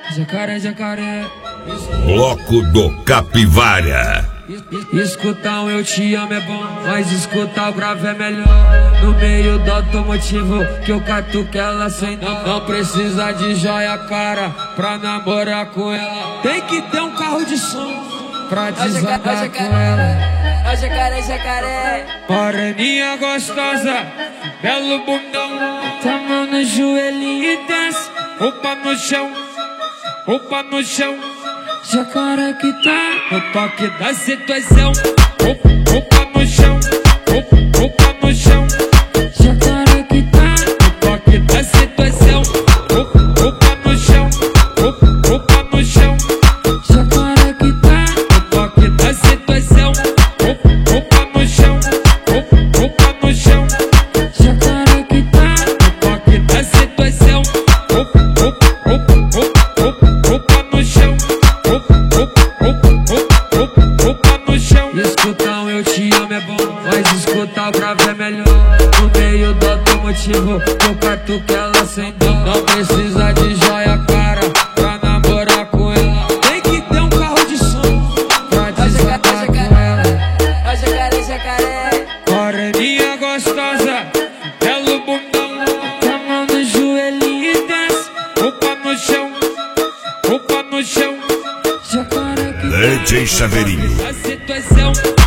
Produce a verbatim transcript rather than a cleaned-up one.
Jacaré, jacaré. Bloco do Capivara. Escutar um eu te amo é bom, mas escutar o grave é melhor. No meio do automotivo que eu catuque ela sem dó. Não precisa de joia cara pra namorar com ela. Tem que ter um carro de som pra desabar com ela. Ó jacaré, jacaré. Moreninha gostosa, belo bundão. Tá mão no joelhinho e desce, roupa no chão, roupa no chão. Jacaré que tá no toque da situação. Roupa no chão, roupa no chão. Jacaré que tá no toque da situação. Roupa no chão, roupa no chão. Jacaré que tá no toque da situação. Roupa no chão, roupa no chão. Jacaré que tá no toque da situação. Roupa no chão. Escutar um eu te amo é bom, mas escutar o grave é melhor. No meio do automotivo que eu catuque ela sem dó. Não precisa de joia cara pra namorar com ela. Tem que ter um carro de som pra desabar com ela. Ó jacaré, jacaré. Moreninha gostosa, belo bundão. Tá mão no joelhinho e desce, roupa no chão, roupa no chão. Jacaré que D J Saveirinho. a situação.